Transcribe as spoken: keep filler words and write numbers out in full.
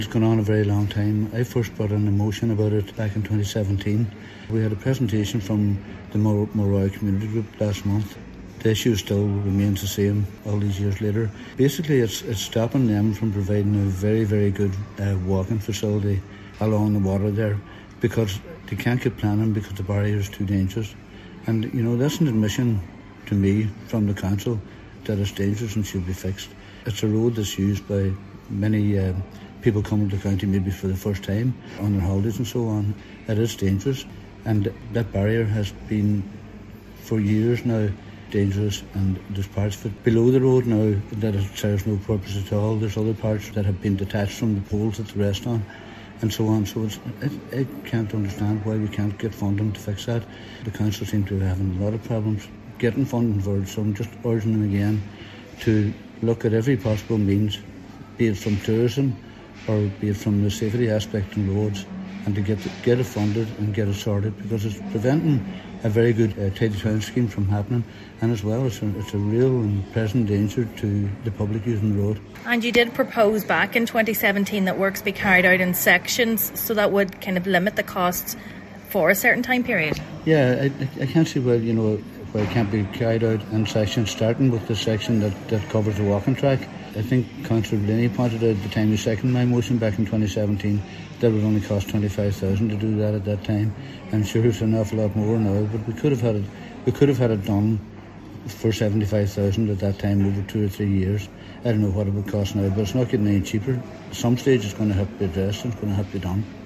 It's gone on a very long time. I first brought in a motion about it back in twenty seventeen. We had a presentation from the Mor- Moray Community Group last month. The issue still remains the same all these years later. Basically, it's it's stopping them from providing a very, very good uh, walking facility along the water there, because they can't get planning because the barrier is too dangerous. And, you know, that's an admission to me from the council that it's dangerous and should be fixed. It's a road that's used by many uh, people coming to the county maybe for the first time on their holidays and so on. It is dangerous, and that barrier has been for years now dangerous, and there's parts of it below the road now that it serves no purpose at all. There's other parts that have been detached from the poles at the restaurant and so on. So it's, it, I can't understand why we can't get funding to fix that. The council seem to be having a lot of problems getting funding for it, so I'm just urging them again to look at every possible means, be it from tourism or be it from the safety aspect in roads, and to get get it funded and get it sorted, because it's preventing a very good uh, tidy town scheme from happening, and as well it's a, it's a real and present danger to the public using the road. And you did propose back in twenty seventeen that works be carried out in sections, so that would kind of limit the costs for a certain time period. Yeah, I, I can't see why, you know, why it can't be carried out in sections, starting with the section that, that covers the walking track. I think Councillor Blaney pointed out at the time he seconded my motion back in twenty seventeen that it would only cost twenty-five thousand dollars to do that at that time. I'm sure it's an awful lot more now, but we could have had it, we could have had it done for seventy-five thousand dollars at that time over two or three years. I don't know what it would cost now, but it's not getting any cheaper. At some stage it's going to have to be addressed and it's going to have to be done.